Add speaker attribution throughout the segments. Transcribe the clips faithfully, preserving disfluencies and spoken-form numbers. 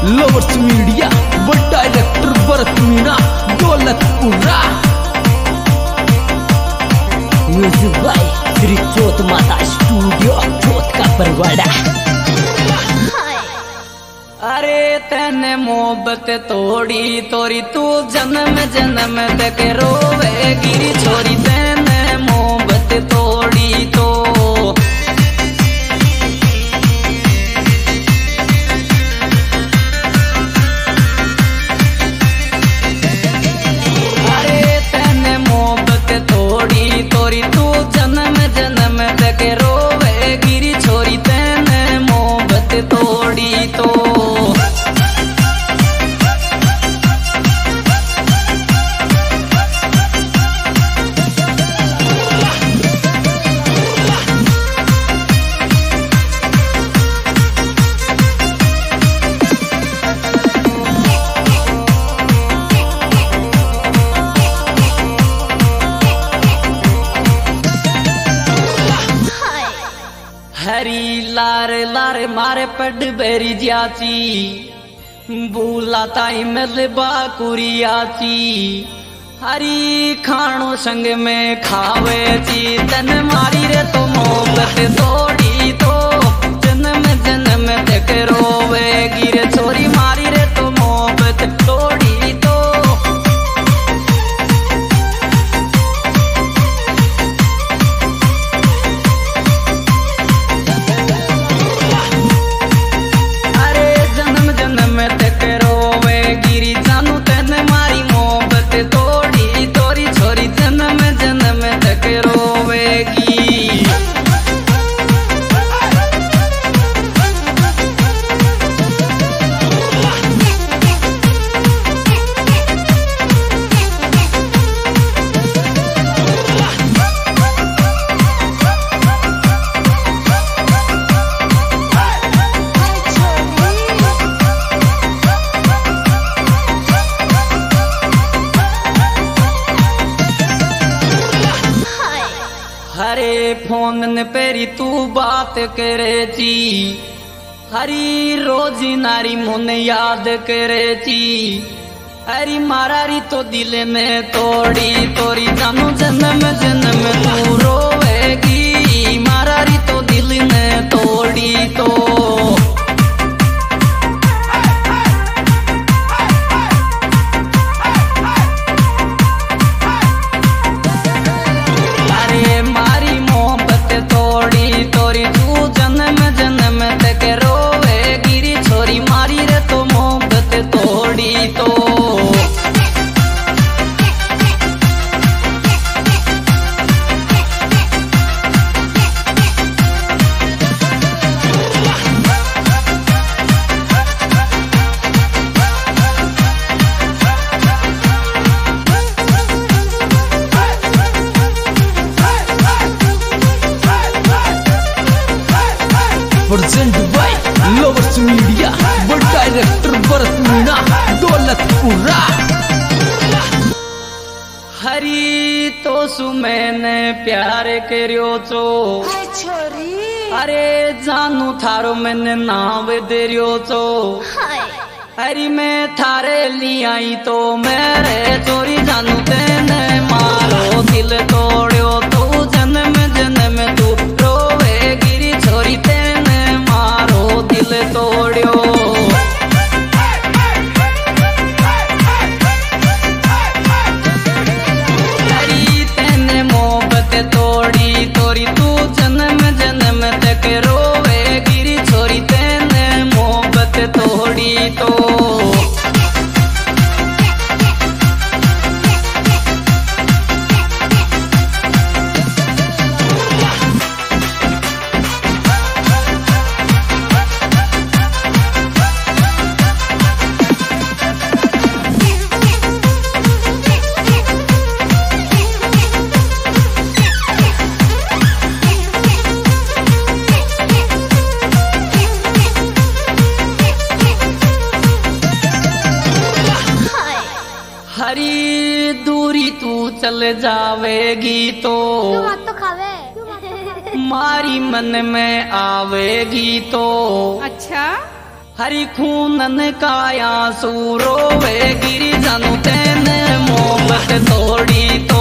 Speaker 1: Lovers media व director Bharat Meena Daulatpura. Music by Shri Chauth Mata studio चौथ का परवाड़ा।
Speaker 2: अरे तेने मोहब्बत तोड़ी तोरी तू जन्म जन्म तक रोवेगी छोरी, तेने मोहब्बत तोड़ी तो अरे तेने मोहब्बत तोड़ी तोरी तू जन्म जन्म तक रोवेगी छोरी, तेने मोहब्बत तोड़ी तो हरी लार लार मारे पड बेरी जाची, बूला ताई मिलबा कुरियाची। हरी खानो संग में खावे ची, तन मारी रे तो मोहब्बत तोड़ी तो जन्म जन्म तक रोवेगी रे छोरी, मारी रे तो मोहब्बत तोड़ी तो हरे फोन न पेरी तू बात करे ची, हरी रोजी नारी मुन याद करे ची। हरी मारारी तो दिल में तोड़ी तोरी जानू जन्म जन्म तू रोवेगी, मारारी तो दिल में तोड़ी तो
Speaker 1: प्रेजेंट बाय लवर्स मीडिया व डायरेक्टर भरत मीना दौलतपुरा।
Speaker 2: हरी तो सु मैंने प्यार करियो चो
Speaker 3: छोरी,
Speaker 2: अरे जानू थारो मैंने नाव दरियो चो। हरी मैं थारे लियाई तो मेरे चोरी जानू तेने मारो दिल तोड़ियो तो जन्म जन्म तू रोवेगी छोरी, तेने मारो दिल तोड़ियो। हरी तेने मोहब्बत तोड़ी तोरी तू जन्म जन्म तक रोवेगी छोरी, तेने मोहब्बत तोड़ी तो हरी दूरी तू चल जावेगी तो
Speaker 3: तो खावे
Speaker 2: मारी मन में आवेगी तो
Speaker 4: अच्छा
Speaker 2: हरी खूनन काया सूरो वे गिरी जानू तेने मोहब्बत तोड़ी तो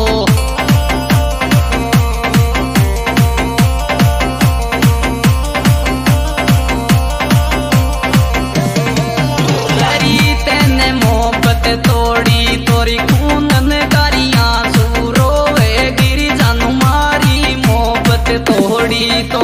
Speaker 2: हरी तेने मोहब्बत तोड़ी तोरी खूनन कारिया सूरो वे गिरी जानू मारी मोहब्बत तोड़ी तो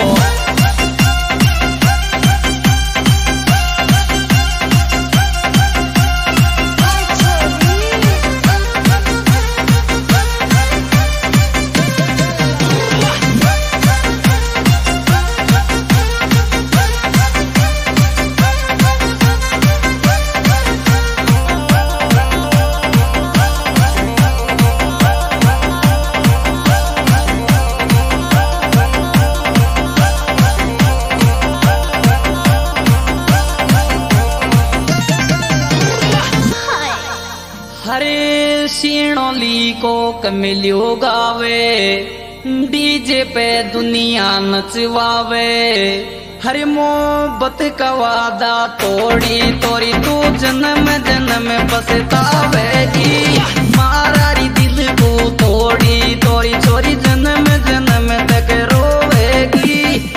Speaker 2: हरे सीणोली को कमिलियो गावे डीजे पे दुनिया नचवावे हरे मोहब्बत का वादा तोड़ी तोरी तू जन्म जन्म पछतावेगी मारारी दिल को तोड़ी तोरी चोरी जन्म जन्म तक रोवेगी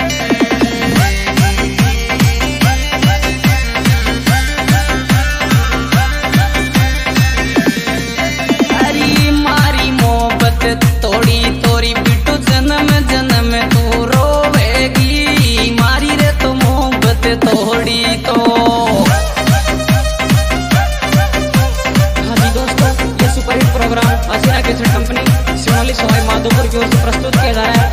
Speaker 2: तोड़ी तोरी बिटू जन्म जन्म तू रोवेगी मारी रे तो मोहब्बत तोड़ी तो हाँ जी दोस्तों, ये superhit programme Asiya cassette company सिमोली सवाई माधोपुर की ओर से प्रस्तुत किया जा रहा है।